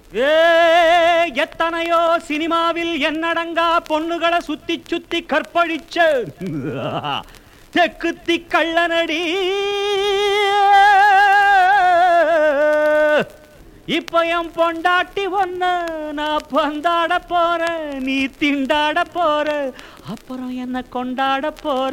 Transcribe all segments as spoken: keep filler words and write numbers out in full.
ஏ எத்தனையோ சினிமாவில் என்னடங்கா பொண்ணுகளை சுத்தி சுத்தி கற்பழிச்ச தெக்குத்தி கள்ளனடி. இப்ப என் பொண்டாட்டி ஒன்ன நான் பந்தாட போற, நீ திண்டாட போற, அப்புறம் என்ன கொண்டாட போற.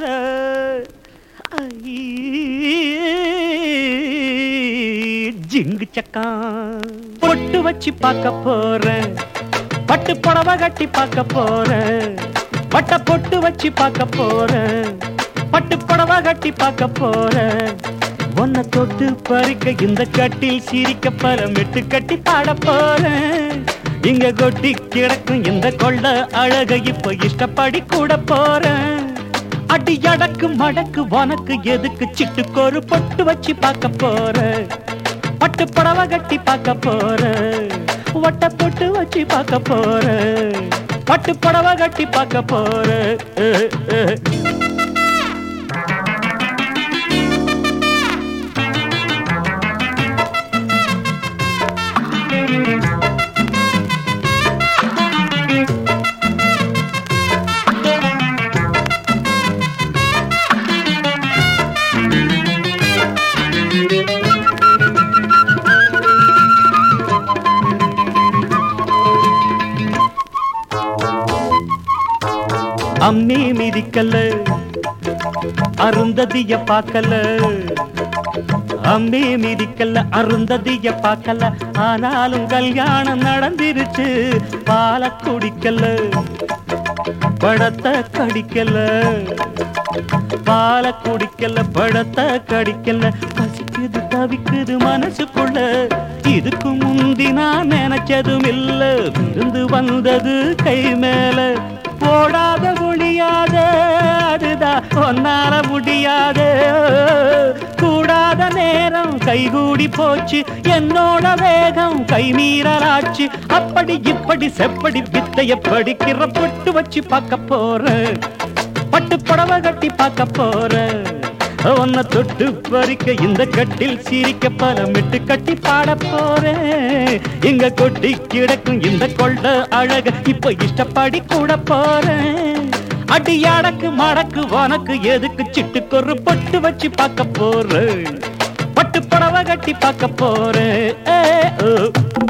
ஜிங்கு சக்கா பொட்டு வச்சு பார்க்க போற, பட்டு புடவை கட்டி பார்க்க போற, பட்ட பொட்டு வச்சு பார்க்க போற, பட்டு புடவை கட்டி பார்க்க போற. ஒன்ன தொட்டு பறிக்க இந்த கட்டில் சிரிக்க பல மெட்டு கட்டி பாட போற. இங்க கொட்டி கிடக்கும் இந்த கொள்ள அழக இப்ப இஷ்டப்படி கூட போற. அடி அடக்கு மடக்கு உனக்கு எதுக்கு சிட்டுக்கொரு பொட்டு வச்சு பார்க்க போற, பட்டு புடவை கட்டி பார்க்க போற, வட்ட பொட்டு வச்சு பார்க்க போற, பட்டு புடவை கட்டி பார்க்க போற. அம்மி மிதிக்கல அருந்ததிய பார்க்கல, அம்மி மிதிக்கல அருந்ததிய பார்க்கல, ஆனாலும் கல்யாணம் நடந்திருச்சு. பால குடிக்கல படத்தை கடிக்கல, பால குடிக்கல படத்தை கடிக்கல. பசிக்குது தவிக்குது மனசுக்குள்ள, இதுக்கு முந்தி நான் நினைச்சதும் இல்ல. விருந்து வந்தது கை மேல, போடாத முடியாத அதுதான் ஒன்னால முடியாத. கூடாத நேரம் கைகூடி போச்சு, என்னோட வேகம் கை மீறலாச்சு. அப்படி இப்படி செப்படி வித்தைய படிக்கிற பொட்டு வச்சு பார்க்க போற, பட்டு புடவை கட்டி பார்க்க போற. ஒன்ன தொட்டு பறிக்க இந்த கட்டில் சிரிக்க பல மெட்டு கட்டி பாட போறேன். இங்க கொட்டி கிடக்கும் இந்த கொள்ள அழக இப்ப இஷ்டப்படி கூட போறேன். அடி அடக்கு மடக்கு உனக்கு எதுக்கு சிட்டுக்கொரு பொட்டு வச்சு பார்க்க போறேன், பட்டு புடவை கட்டி பார்க்க போறேன்.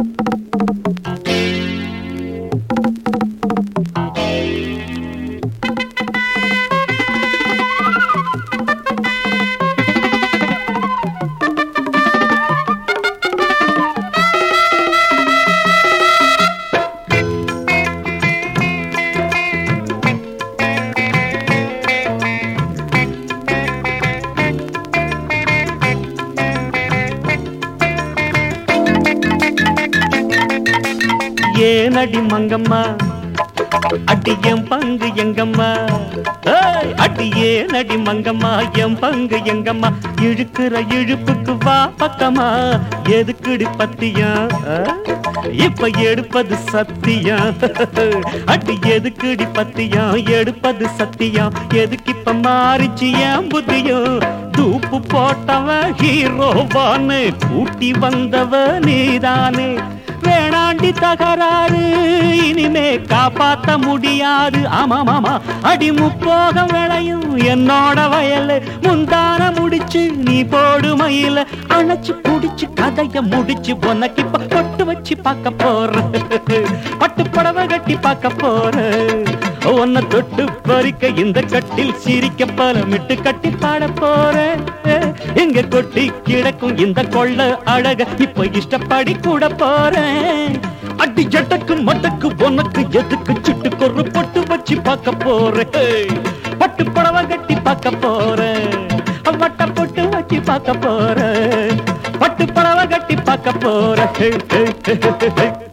ஏனடி மங்கம்மா அடி என் பங்கு எங்கம்மா, அடி ஏனடி மங்கம்மா என் பங்கு எங்கம்மா. இழுக்கிற இழுப்புக்கு வா பக்கமா, எதுக்குடி பத்தியா இப்ப எடுப்பது சத்தியா. அடி எதுக்குடி பத்தியா எடுப்பது சத்தியா. எதுக்கு இப்ப மாறிச்சு என் புத்தியும். தூப்பு போட்டவன் ஹீரோவான்னு கூட்டி வந்தவ நீதானே. வேணாண்டி தகராறு இனிமே காப்பாத்த முடியாது. ஆமா மாமா அடி முப்போகம் விளையும் என்னோட வயல். முந்தான முடிச்சு நீ போடு மயில, அணைச்சு புடிச்சு கதைய முடிச்சு உனக்கு இப்ப பொட்டு வச்சு பார்க்க போற, பட்டு புடவை கட்டி பார்க்க போற. உன்னை தொட்டு பறிக்க இந்த கட்டில் சிரிக்க பல மிட்டு கட்டி பாட போற. எங்க கொட்டி கிடக்கும் இந்த கொள்ள அழக இப்ப இஷ்டப்படி கூட போறேன். அடி ஜட்டக்கு மட்டக்கு உனக்கு எதுக்கு சிட்டுக்கொரு பொட்டு வச்சு பார்க்க போறேன், பட்டு புடவை கட்டி பார்க்க போறேன், வட்ட பொட்டு வச்சு பார்க்க போறேன், பட்டு புடவை கட்டி பார்க்க போறேன்.